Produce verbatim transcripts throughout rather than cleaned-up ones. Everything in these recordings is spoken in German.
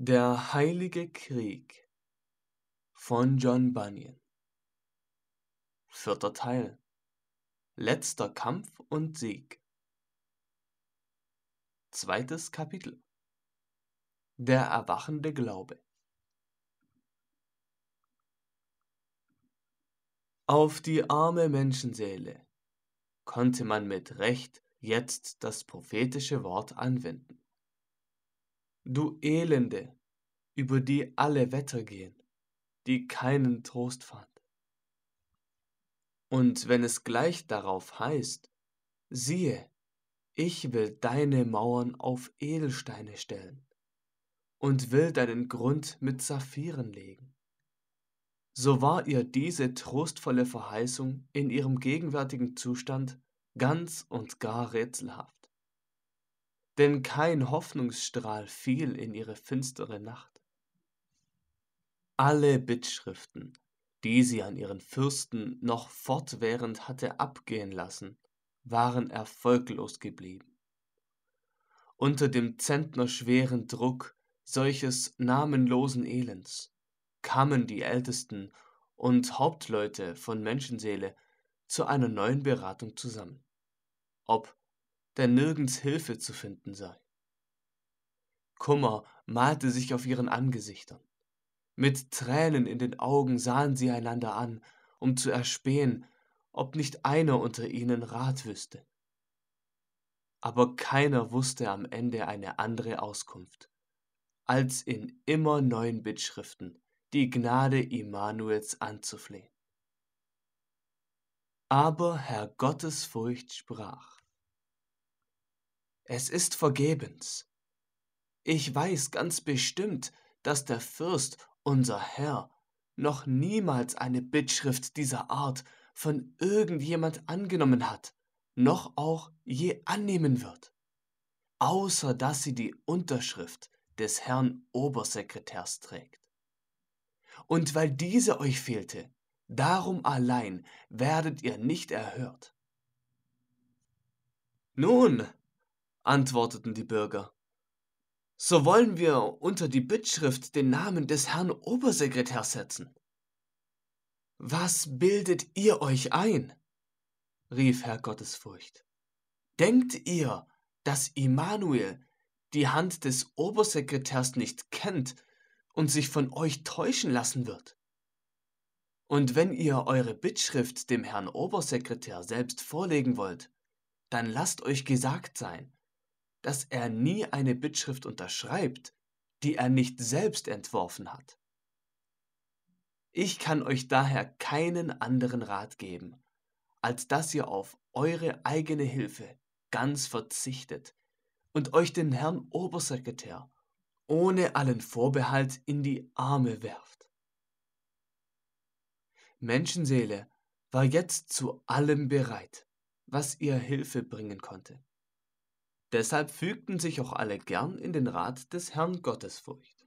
Der heilige Krieg von John Bunyan. Vierter Teil. Letzter Kampf und Sieg. Zweites Kapitel. Der erwachende Glaube. Auf die arme Menschenseele konnte man mit Recht jetzt das prophetische Wort anwenden. Du Elende, über die alle Wetter gehen, die keinen Trost fand. Und wenn es gleich darauf heißt, siehe, ich will deine Mauern auf Edelsteine stellen und will deinen Grund mit Saphiren legen, so war ihr diese trostvolle Verheißung in ihrem gegenwärtigen Zustand ganz und gar rätselhaft. Denn kein Hoffnungsstrahl fiel in ihre finstere Nacht. Alle Bittschriften, die sie an ihren Fürsten noch fortwährend hatte abgehen lassen, waren erfolglos geblieben. Unter dem zentnerschweren Druck solches namenlosen Elends kamen die Ältesten und Hauptleute von Menschenseele zu einer neuen Beratung zusammen, ob denn nirgends Hilfe zu finden sei. Kummer malte sich auf ihren Angesichtern. Mit Tränen in den Augen sahen sie einander an, um zu erspähen, ob nicht einer unter ihnen Rat wüsste. Aber keiner wusste am Ende eine andere Auskunft, als in immer neuen Bittschriften die Gnade Immanuels anzuflehen. Aber Herr Gottesfurcht sprach: Es ist vergebens. Ich weiß ganz bestimmt, dass der Fürst, unser Herr, noch niemals eine Bittschrift dieser Art von irgendjemand angenommen hat, noch auch je annehmen wird, außer dass sie die Unterschrift des Herrn Obersekretärs trägt. Und weil diese euch fehlte, darum allein werdet ihr nicht erhört. Nun, antworteten die Bürger, so wollen wir unter die Bittschrift den Namen des Herrn Obersekretärs setzen. Was bildet ihr euch ein? Rief Herr Gottesfurcht. Denkt ihr, dass Immanuel die Hand des Obersekretärs nicht kennt und sich von euch täuschen lassen wird? Und wenn ihr eure Bittschrift dem Herrn Obersekretär selbst vorlegen wollt, dann lasst euch gesagt sein, dass er nie eine Bittschrift unterschreibt, die er nicht selbst entworfen hat. Ich kann euch daher keinen anderen Rat geben, als dass ihr auf eure eigene Hilfe ganz verzichtet und euch den Herrn Obersekretär ohne allen Vorbehalt in die Arme werft. Menschenseele war jetzt zu allem bereit, was ihr Hilfe bringen konnte. Deshalb fügten sich auch alle gern in den Rat des Herrn Gottesfurcht.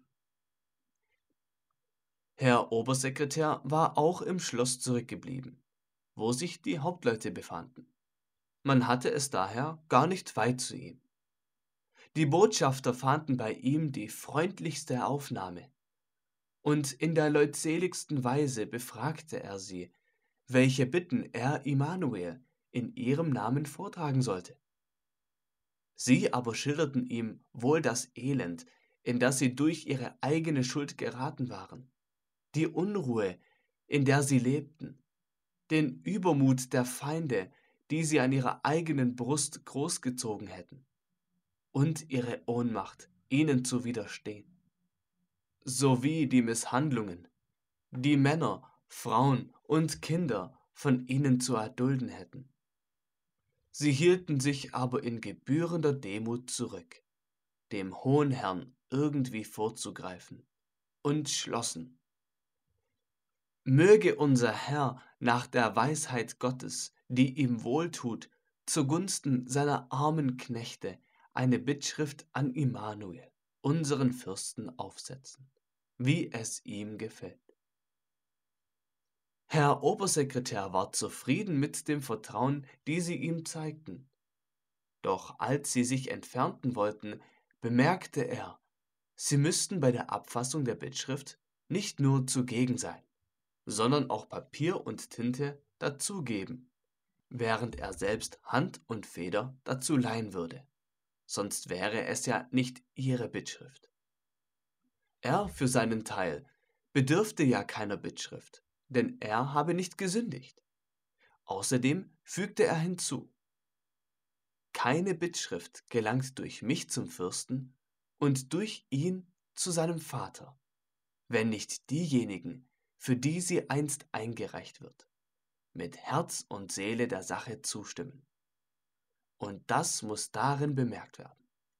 Herr Obersekretär war auch im Schloss zurückgeblieben, wo sich die Hauptleute befanden. Man hatte es daher gar nicht weit zu ihm. Die Botschafter fanden bei ihm die freundlichste Aufnahme, und in der leutseligsten Weise befragte er sie, welche Bitten er Immanuel in ihrem Namen vortragen sollte. Sie aber schilderten ihm wohl das Elend, in das sie durch ihre eigene Schuld geraten waren, die Unruhe, in der sie lebten, den Übermut der Feinde, die sie an ihrer eigenen Brust großgezogen hätten, und ihre Ohnmacht, ihnen zu widerstehen, sowie die Misshandlungen, die Männer, Frauen und Kinder von ihnen zu erdulden hätten. Sie hielten sich aber in gebührender Demut zurück, dem hohen Herrn irgendwie vorzugreifen, und schlossen: Möge unser Herr nach der Weisheit Gottes, die ihm wohltut, zugunsten seiner armen Knechte eine Bittschrift an Immanuel, unseren Fürsten, aufsetzen, wie es ihm gefällt. Herr Obersekretär war zufrieden mit dem Vertrauen, die sie ihm zeigten. Doch als sie sich entfernten wollten, bemerkte er, Sie müssten bei der Abfassung der Bittschrift nicht nur zugegen sein, sondern auch Papier und Tinte dazugeben, während er selbst Hand und Feder dazu leihen würde, sonst wäre es ja nicht ihre Bittschrift. Er für seinen Teil bedürfte ja keiner Bittschrift, denn er habe nicht gesündigt. Außerdem fügte er hinzu: Keine Bittschrift gelangt durch mich zum Fürsten und durch ihn zu seinem Vater, wenn nicht diejenigen, für die sie einst eingereicht wird, mit Herz und Seele der Sache zustimmen. Und das muss darin bemerkt werden.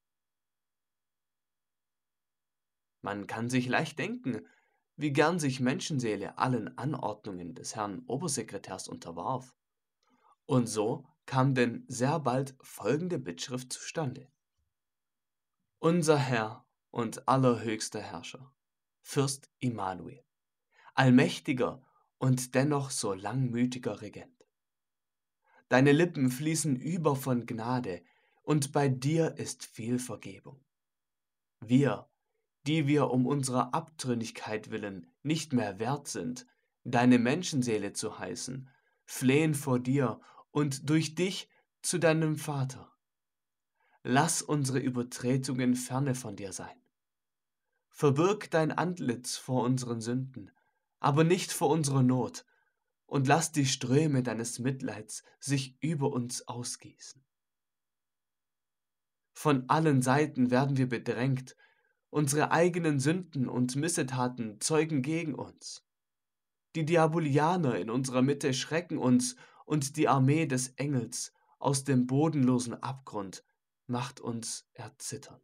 Man kann sich leicht denken, wie gern sich Menschenseele allen Anordnungen des Herrn Obersekretärs unterwarf. Und so kam denn sehr bald folgende Bittschrift zustande: Unser Herr und allerhöchster Herrscher, Fürst Immanuel, allmächtiger und dennoch so langmütiger Regent. Deine Lippen fließen über von Gnade, und bei dir ist viel Vergebung. Wir, die wir um unserer Abtrünnigkeit willen nicht mehr wert sind, deine Menschenseele zu heißen, flehen vor dir und durch dich zu deinem Vater. Lass unsere Übertretungen ferne von dir sein. Verbirg dein Antlitz vor unseren Sünden, aber nicht vor unserer Not, und lass die Ströme deines Mitleids sich über uns ausgießen. Von allen Seiten werden wir bedrängt, unsere eigenen Sünden und Missetaten zeugen gegen uns. Die Diabolianer in unserer Mitte schrecken uns, und die Armee des Engels aus dem bodenlosen Abgrund macht uns erzittern.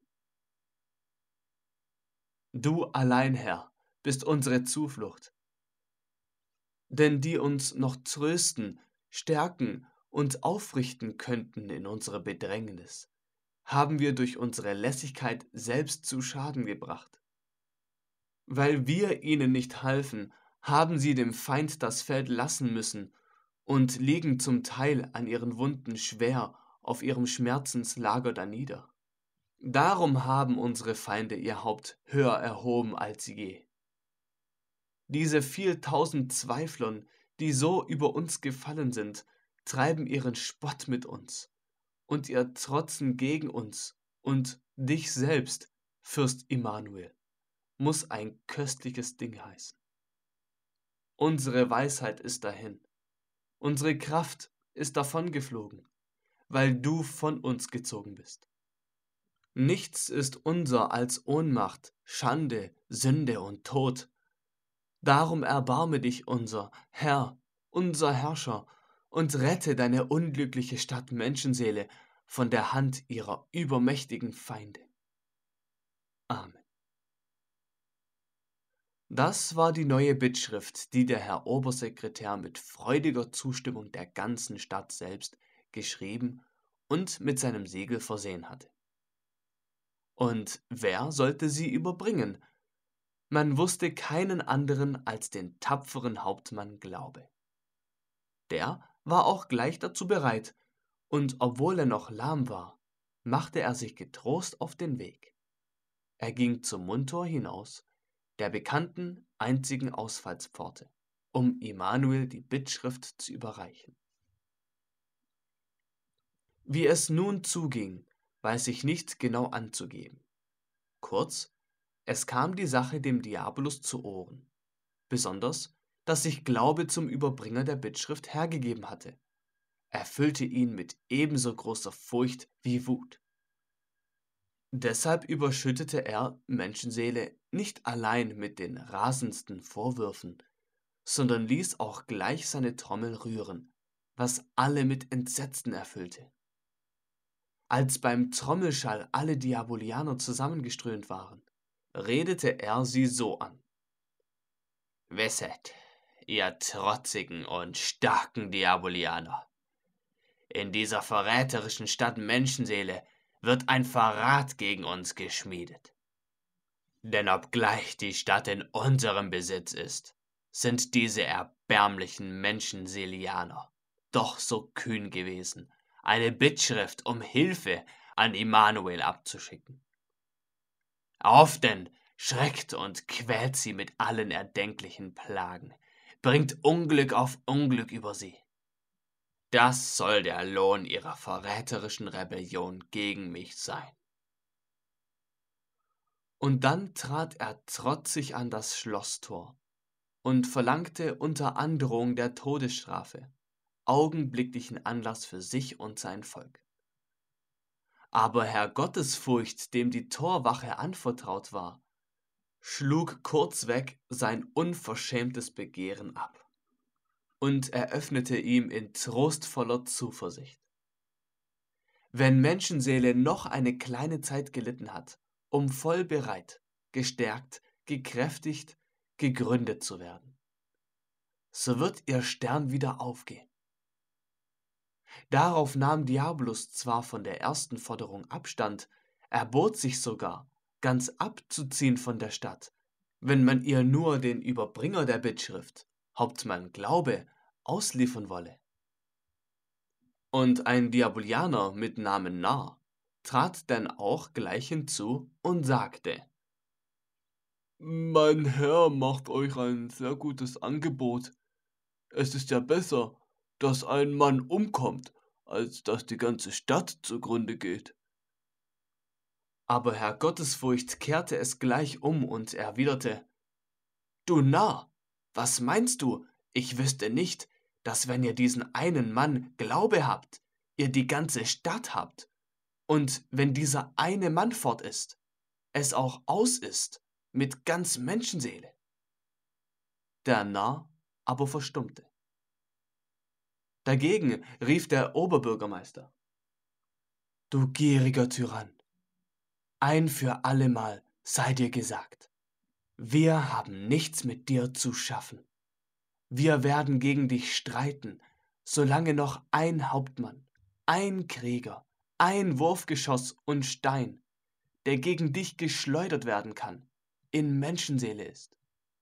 Du allein, Herr, bist unsere Zuflucht, denn die uns noch trösten, stärken und aufrichten könnten in unserer Bedrängnis, haben wir durch unsere Lässigkeit selbst zu Schaden gebracht. Weil wir ihnen nicht halfen, haben sie dem Feind das Feld lassen müssen und liegen zum Teil an ihren Wunden schwer auf ihrem Schmerzenslager danieder. Darum haben unsere Feinde ihr Haupt höher erhoben als je. Diese vieltausend Zweiflern, die so über uns gefallen sind, treiben ihren Spott mit uns, und ihr Trotzen gegen uns und dich selbst, Fürst Immanuel, muss ein köstliches Ding heißen. Unsere Weisheit ist dahin, unsere Kraft ist davongeflogen, weil du von uns gezogen bist. Nichts ist unser als Ohnmacht, Schande, Sünde und Tod. Darum erbarme dich, unser Herr, unser Herrscher, und rette deine unglückliche Stadt Menschenseele von der Hand ihrer übermächtigen Feinde. Amen. Das war die neue Bittschrift, die der Herr Obersekretär mit freudiger Zustimmung der ganzen Stadt selbst geschrieben und mit seinem Siegel versehen hatte. Und wer sollte sie überbringen? Man wusste keinen anderen als den tapferen Hauptmann Glaube. Der war auch gleich dazu bereit, und obwohl er noch lahm war, machte er sich getrost auf den Weg. Er ging zum Mundtor hinaus, der bekannten einzigen Ausfallspforte, um Immanuel die Bittschrift zu überreichen. Wie es nun zuging, weiß ich nicht genau anzugeben. Kurz, es kam die Sache dem Diabolus zu Ohren, besonders, dass sich Glaube zum Überbringer der Bittschrift hergegeben hatte, erfüllte ihn mit ebenso großer Furcht wie Wut. Deshalb überschüttete er Menschenseele nicht allein mit den rasendsten Vorwürfen, sondern ließ auch gleich seine Trommel rühren, was alle mit Entsetzen erfüllte. Als beim Trommelschall alle Diabolianer zusammengeströmt waren, redete er sie so an: Wisset, ihr trotzigen und starken Diabolianer, in dieser verräterischen Stadt Menschenseele wird ein Verrat gegen uns geschmiedet. Denn obgleich die Stadt in unserem Besitz ist, sind diese erbärmlichen Menschenselianer doch so kühn gewesen, eine Bittschrift um Hilfe an Immanuel abzuschicken. Auf denn, schreckt und quält sie mit allen erdenklichen Plagen, bringt Unglück auf Unglück über sie. Das soll der Lohn ihrer verräterischen Rebellion gegen mich sein. Und dann trat er trotzig an das Schlosstor und verlangte unter Androhung der Todesstrafe augenblicklichen Anlass für sich und sein Volk. Aber Herr Gottesfurcht, dem die Torwache anvertraut war, schlug kurzweg sein unverschämtes Begehren ab und eröffnete ihm in trostvoller Zuversicht. Wenn Menschenseele noch eine kleine Zeit gelitten hat, um voll bereit, gestärkt, gekräftigt, gegründet zu werden, so wird ihr Stern wieder aufgehen. Darauf nahm Diabolus zwar von der ersten Forderung Abstand, erbot sich sogar, ganz abzuziehen von der Stadt, wenn man ihr nur den Überbringer der Bittschrift, Hauptmann Glaube, ausliefern wolle. Und ein Diabolianer mit Namen Narr trat denn auch gleich hinzu und sagte: Mein Herr macht euch ein sehr gutes Angebot. Es ist ja besser, dass ein Mann umkommt, als dass die ganze Stadt zugrunde geht. Aber Herr Gottesfurcht kehrte es gleich um und erwiderte: Du Narr, was meinst du? Ich wüsste nicht, dass wenn ihr diesen einen Mann Glaube habt, ihr die ganze Stadt habt, und wenn dieser eine Mann fort ist, es auch aus ist mit ganz Menschenseele. Der Narr aber verstummte. Dagegen rief der Oberbürgermeister: Du gieriger Tyrann, ein für allemal sei dir gesagt, wir haben nichts mit dir zu schaffen. Wir werden gegen dich streiten, solange noch ein Hauptmann, ein Krieger, ein Wurfgeschoss und Stein, der gegen dich geschleudert werden kann, in Menschenseele ist.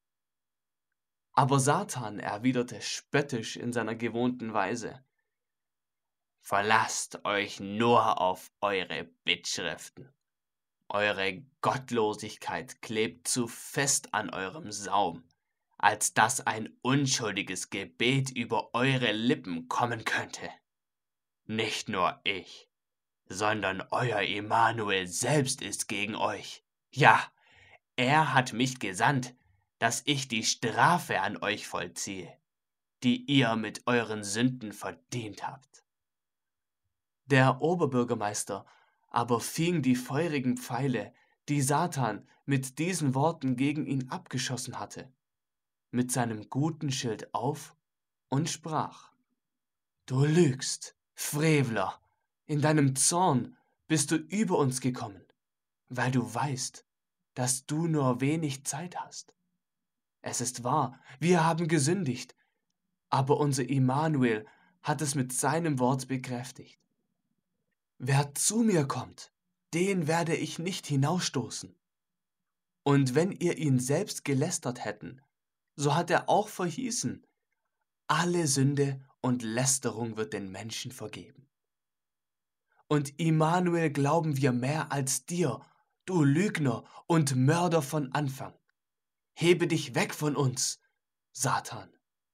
Aber Satan erwiderte spöttisch in seiner gewohnten Weise: Verlasst euch nur auf eure Bittschriften. Eure Gottlosigkeit klebt zu fest an eurem Saum, als dass ein unschuldiges Gebet über eure Lippen kommen könnte. Nicht nur ich, sondern euer Immanuel selbst ist gegen euch. Ja, er hat mich gesandt, dass ich die Strafe an euch vollziehe, die ihr mit euren Sünden verdient habt. Der Oberbürgermeister aber fing die feurigen Pfeile, die Satan mit diesen Worten gegen ihn abgeschossen hatte, mit seinem guten Schild auf und sprach: Du lügst, Frevler, in deinem Zorn bist du über uns gekommen, weil du weißt, dass du nur wenig Zeit hast. Es ist wahr, wir haben gesündigt, aber unser Immanuel hat es mit seinem Wort bekräftigt. Wer zu mir kommt, den werde ich nicht hinausstoßen. Und wenn ihr ihn selbst gelästert hätten, so hat er auch verhießen, alle Sünde und Lästerung wird den Menschen vergeben. Und Immanuel glauben wir mehr als dir, du Lügner und Mörder von Anfang. Hebe dich weg von uns, Satan.